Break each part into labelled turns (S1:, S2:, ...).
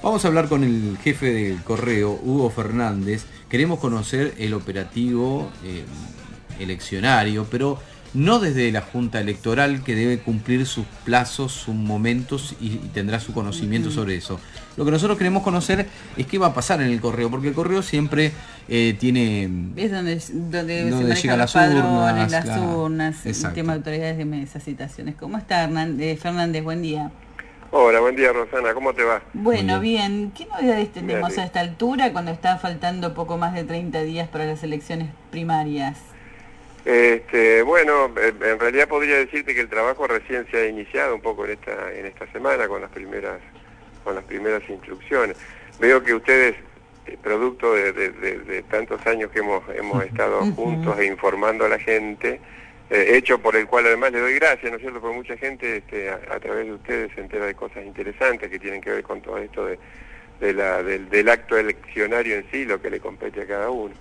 S1: Vamos a hablar con el jefe del correo, Hugo Fernández. Queremos conocer el operativo eleccionario, pero no desde la Junta Electoral, que debe cumplir sus plazos, sus momentos y tendrá su conocimiento sobre eso. Lo que nosotros queremos conocer es qué va a pasar en el correo, porque el correo siempre tiene...
S2: Es donde se
S1: llegan
S2: manejan los
S1: las
S2: padrones,
S1: urnas,
S2: las
S1: claro,
S2: urnas, el
S1: exacto.
S2: tema de autoridades de mesas, citaciones. ¿Cómo está Fernández? Buen día.
S3: Hola, buen día Rosana, ¿cómo te va?
S1: Buen
S2: Bueno,
S1: día.
S2: bien. ¿Qué novedades
S3: Me
S2: tenemos a
S3: alegro.
S2: esta altura cuando está faltando poco más de 30 días para las elecciones primarias?
S3: Bueno, en realidad podría decirte que el trabajo recién se ha iniciado un poco en esta semana con las primeras instrucciones. Veo que ustedes, producto de tantos años que hemos estado juntos e informando a la gente, hecho por el cual además le doy gracias, ¿no es cierto? Porque mucha gente a través de ustedes se entera de cosas interesantes que tienen que ver con todo esto del acto eleccionario en sí, lo que le compete a cada uno.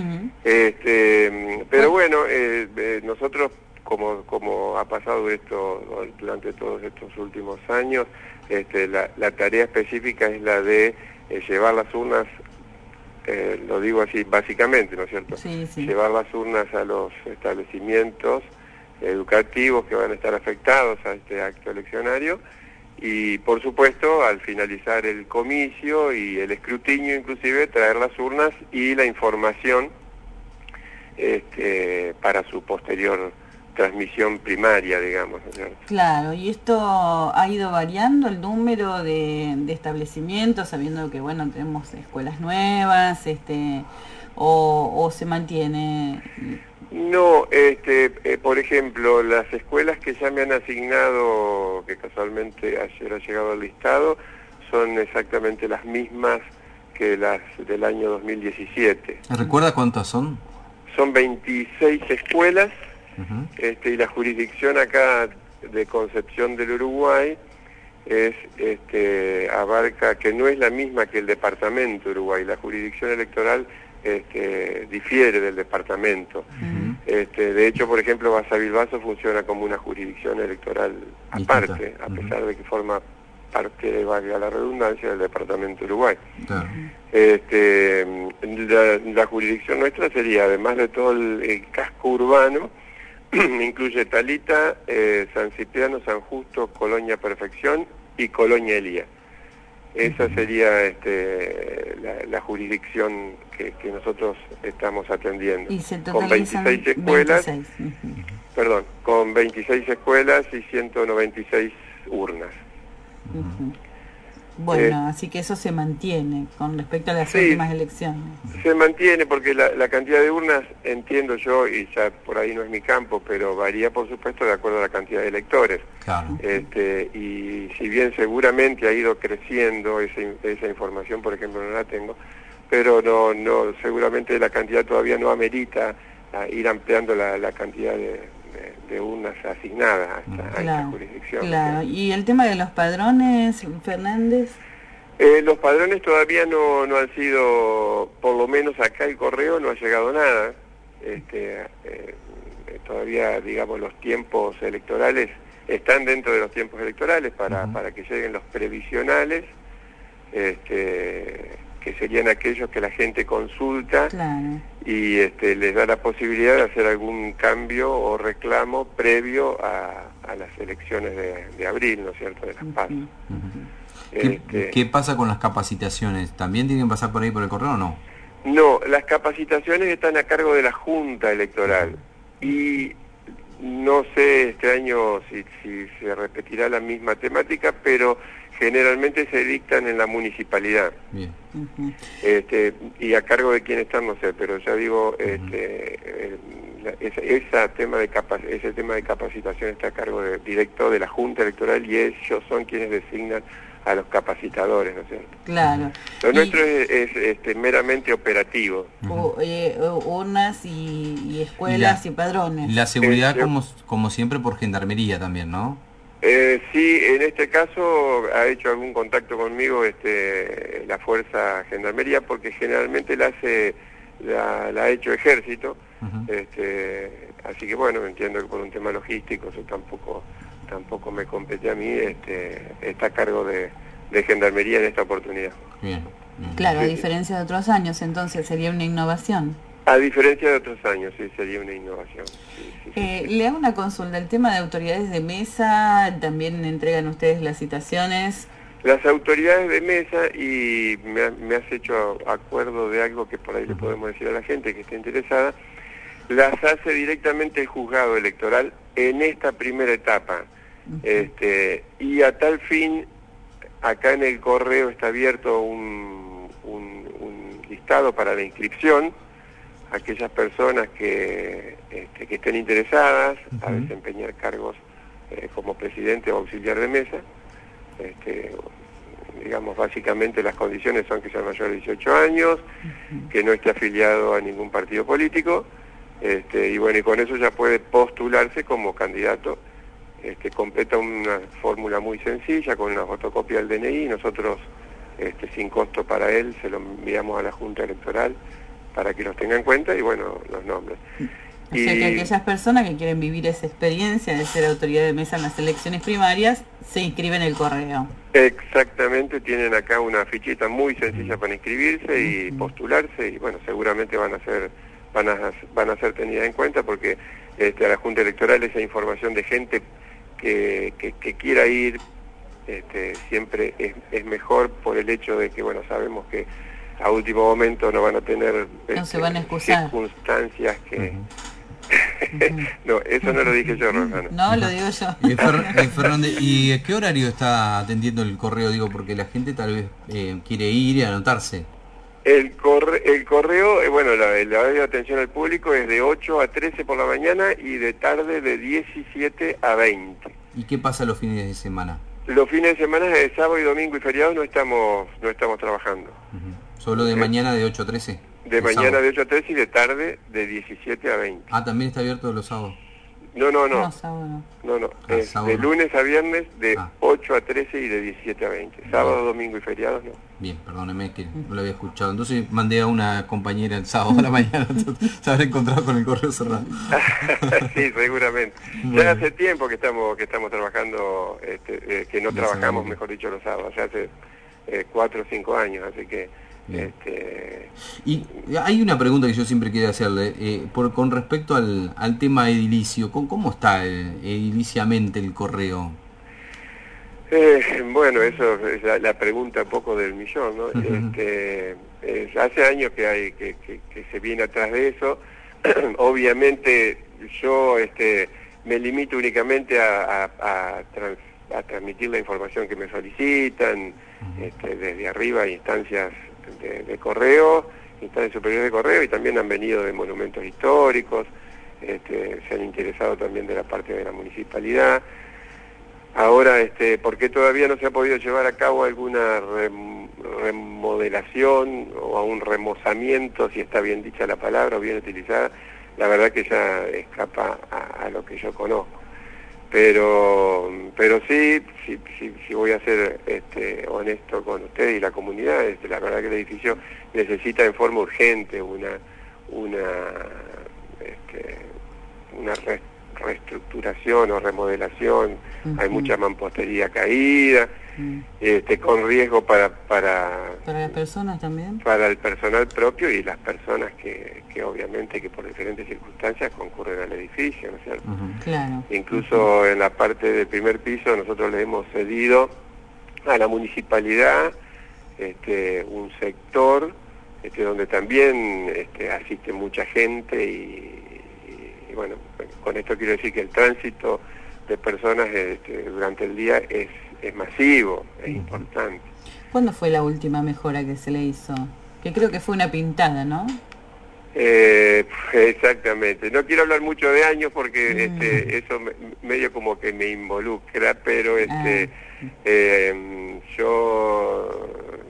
S3: Pero bueno, nosotros, como ha pasado esto durante todos estos últimos años, la tarea específica es la de llevar las urnas, lo digo así básicamente, ¿no es cierto?
S2: Sí, sí.
S3: Llevar las urnas a los establecimientos educativos que van a estar afectados a este acto eleccionario y, por supuesto, al finalizar el comicio y el escrutinio, inclusive, traer las urnas y la información para su posterior transmisión primaria, digamos, ¿no es cierto?
S2: Claro, y esto ha ido variando el número de establecimientos, sabiendo que, bueno, tenemos escuelas nuevas, o se mantiene.
S3: No, por ejemplo, las escuelas que ya me han asignado, que casualmente ayer ha llegado al listado, son exactamente las mismas que las del año 2017.
S1: ¿Recuerda cuántas son?
S3: Son 26 escuelas, y la jurisdicción acá de Concepción del Uruguay abarca, que no es la misma que el departamento de Uruguay, la jurisdicción electoral difiere del departamento. De hecho, por ejemplo, Basavilbaso funciona como una jurisdicción electoral aparte, a pesar de que forma parte, valga la redundancia, del departamento de Uruguay.
S1: Claro.
S3: La jurisdicción nuestra sería, además de todo el casco urbano, incluye Talita, San Cipriano, San Justo, Colonia Perfección y Colonia Elía. Esa sería la jurisdicción que nosotros estamos atendiendo.
S2: Y se
S3: Con
S2: totalizan
S3: 26 escuelas,
S2: 26.
S3: perdón, con 26 escuelas y 196 urnas.
S2: Bueno, así que eso se mantiene con respecto a las
S3: Sí,
S2: últimas elecciones.
S3: se mantiene porque la cantidad de urnas, entiendo yo, y ya por ahí no es mi campo, pero varía por supuesto de acuerdo a la cantidad de electores.
S1: Claro.
S3: Y si bien seguramente ha ido creciendo esa información, por ejemplo, no la tengo, pero no seguramente la cantidad todavía no amerita ir ampliando la cantidad de urnas asignadas a esta jurisdicción.
S2: Claro. ¿Y el tema de los padrones, Fernández?
S3: Los padrones todavía no han sido, por lo menos acá el correo no ha llegado nada. Todavía, digamos, los tiempos electorales están dentro de los tiempos electorales para que lleguen los previsionales, que serían aquellos que la gente consulta.
S2: Claro.
S3: Y les da la posibilidad de hacer algún cambio o reclamo previo a las elecciones de abril, ¿no es cierto?, de las PASO.
S1: ¿Qué pasa con las capacitaciones? ¿También tienen que pasar por ahí por el correo o no?
S3: No, las capacitaciones están a cargo de la Junta Electoral y no sé este año si se repetirá la misma temática, pero generalmente se dictan en la municipalidad.
S1: Bien.
S3: Y a cargo de quién están, no sé, pero ya digo, ese tema de capacitación está a cargo directo de la Junta Electoral y ellos son quienes designan a los capacitadores, ¿no es cierto?
S2: Claro.
S3: Lo nuestro es meramente operativo.
S2: Urnas y escuelas y padrones.
S1: La seguridad, como siempre, por gendarmería también, ¿no?
S3: Sí, en este caso ha hecho algún contacto conmigo la Fuerza Gendarmería, porque generalmente la ha hecho Ejército, así que bueno, entiendo que por un tema logístico eso tampoco me compete a mí, está a cargo de de Gendarmería en esta oportunidad.
S1: Bien.
S2: Claro, a diferencia de otros años, entonces sería una innovación.
S3: A diferencia de otros años, sí, sería una innovación. Sí.
S2: Le hago una consulta, el tema de autoridades de mesa, ¿también entregan ustedes las citaciones?
S3: Las autoridades de mesa, y me has hecho acuerdo de algo que por ahí le podemos decir a la gente que esté interesada, las hace directamente el juzgado electoral en esta primera etapa. Y a tal fin, acá en el correo está abierto un listado para la inscripción, aquellas personas que estén interesadas a desempeñar cargos como presidente o auxiliar de mesa. Digamos, básicamente las condiciones son que sea mayor de 18 años, que no esté afiliado a ningún partido político, y bueno, y con eso ya puede postularse como candidato. Completa una fórmula muy sencilla con una fotocopia del DNI, nosotros sin costo para él se lo enviamos a la Junta Electoral para que los tenga en cuenta y bueno, los nombres.
S2: O sea que aquellas personas que quieren vivir esa experiencia de ser autoridad de mesa en las elecciones primarias se inscriben en el correo.
S3: Exactamente, tienen acá una fichita muy sencilla para inscribirse y postularse y bueno, seguramente van a ser tenidas en cuenta porque a la Junta Electoral esa información de gente que quiera ir siempre es mejor por el hecho de que bueno, sabemos que a último momento no van a tener
S2: no se van a excusar.
S3: Circunstancias que no, eso no lo dije yo, Rosana.
S2: No, lo digo yo.
S1: Fernández, ¿y a qué horario está atendiendo el correo? Digo, porque la gente tal vez quiere ir y anotarse.
S3: El correo, bueno, el horario de atención al público es de 8 a 13 por la mañana y de tarde de 17 a 20.
S1: ¿Y qué pasa los fines de semana?
S3: Los fines de semana, de sábado y domingo y feriados, no estamos trabajando.
S1: ¿Solo de mañana de 8 a 13?
S3: De mañana sábado. De 8 a 13 y de tarde de 17 a 20.
S1: Ah, ¿también está abierto los sábados?
S3: No.
S2: No, sábado no.
S3: No, es de lunes a viernes de 8 a 13 y de 17 a 20. Sábado, domingo y feriados no.
S1: Bien, perdóneme que no lo había escuchado. Entonces mandé a una compañera el sábado a la mañana, se habrá encontrado con el correo cerrado.
S3: Sí, seguramente. Bueno. Ya hace tiempo que estamos trabajando, que no trabajamos, mejor dicho, los sábados. Ya hace 4 o 5 años, así que...
S1: Y hay una pregunta que yo siempre quiero hacerle, con respecto al tema edilicio, ¿cómo está ediliciamente el correo?
S3: Bueno, eso es la pregunta un poco del millón, ¿no? Hace años que se viene atrás de eso. Obviamente yo me limito únicamente a transmitir la información que me solicitan, desde arriba a instancias de correo, instancias superiores de correo, y también han venido de monumentos históricos, se han interesado también de la parte de la municipalidad. Ahora, ¿por qué todavía no se ha podido llevar a cabo alguna remodelación o un remozamiento, si está bien dicha la palabra o bien utilizada? La verdad que ya escapa a lo que yo conozco. Pero sí voy a ser honesto con ustedes y la comunidad, la verdad que el edificio necesita en forma urgente una reestructuración o remodelación. Hay mucha mampostería caída, con riesgo para
S2: las personas también,
S3: para el personal propio y las personas que obviamente que por diferentes circunstancias concurren al edificio, ¿no es cierto?
S2: Claro.
S3: Incluso en la parte del primer piso nosotros le hemos cedido a la municipalidad un sector donde también asiste mucha gente y bueno, con esto quiero decir que el tránsito de personas durante el día es masivo, es importante.
S2: ¿Cuándo fue la última mejora que se le hizo? Que creo que fue una pintada, ¿no?
S3: Exactamente. No quiero hablar mucho de años porque eso medio como que me involucra, pero yo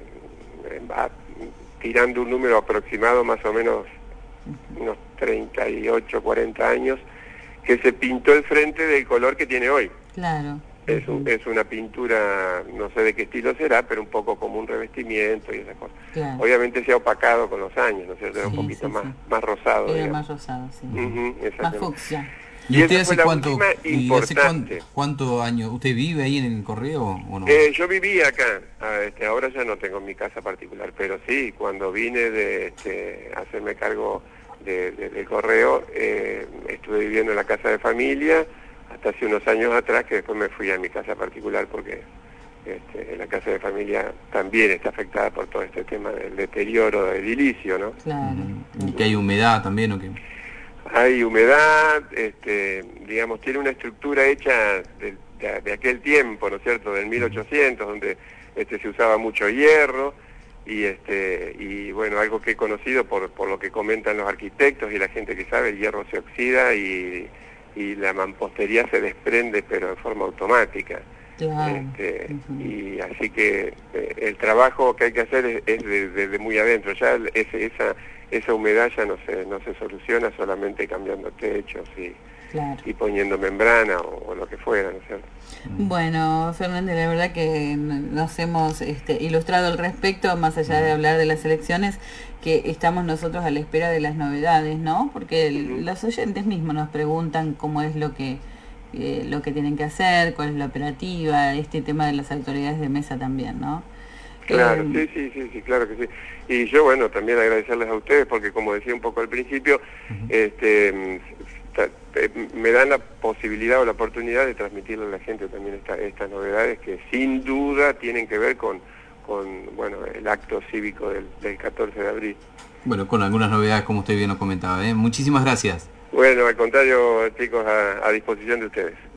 S3: tirando un número aproximado, más o menos unos 38, 40 años, que se pintó el frente del color que tiene hoy.
S2: Claro.
S3: Es una pintura, no sé de qué estilo será, pero un poco como un revestimiento y esas cosas.
S2: Claro.
S3: Obviamente se ha opacado con los años, ¿no es cierto? Era un poquito más rosado.
S2: Era más rosado, sí.
S3: Más
S2: fucsia.
S1: ¿Y usted
S3: esa fue
S1: hace
S3: la
S1: cuánto,
S3: última importante.
S1: cuánto años? ¿Usted vive ahí en el correo o no?
S3: Yo vivía acá, ahora ya no tengo mi casa particular, pero sí, cuando vine de hacerme cargo del correo, estuve viviendo en la casa de familia hasta hace unos años atrás, que después me fui a mi casa particular porque la casa de familia también está afectada por todo este tema del deterioro edilicio, ¿no?
S2: Claro.
S1: ¿Y que hay humedad también o qué?
S3: Hay humedad, digamos, tiene una estructura hecha de aquel tiempo, ¿no es cierto?, del 1800, donde se usaba mucho hierro, y bueno, algo que he conocido por lo que comentan los arquitectos y la gente que sabe, el hierro se oxida y la mampostería se desprende, pero de forma automática.
S2: Claro.
S3: Y así que el trabajo que hay que hacer es desde muy adentro. Ya esa humedad ya no se soluciona solamente cambiando techos
S2: Claro.
S3: y poniendo membrana o lo que fuera, ¿no es cierto?
S2: Bueno, Fernández, la verdad que nos hemos ilustrado al respecto, más allá de hablar de las elecciones, que estamos nosotros a la espera de las novedades, ¿no? Porque los oyentes mismos nos preguntan cómo es lo que tienen que hacer, cuál es la operativa, este tema de las autoridades de mesa también, ¿no?
S3: Claro, sí, claro que sí. Y yo, bueno, también agradecerles a ustedes porque, como decía un poco al principio, me dan la posibilidad o la oportunidad de transmitirle a la gente también estas novedades que sin duda tienen que ver con bueno, el acto cívico del 14 de abril.
S1: Bueno, con algunas novedades como usted bien nos comentaba, ¿eh? Muchísimas gracias.
S3: Bueno, al contrario, chicos, a disposición de ustedes.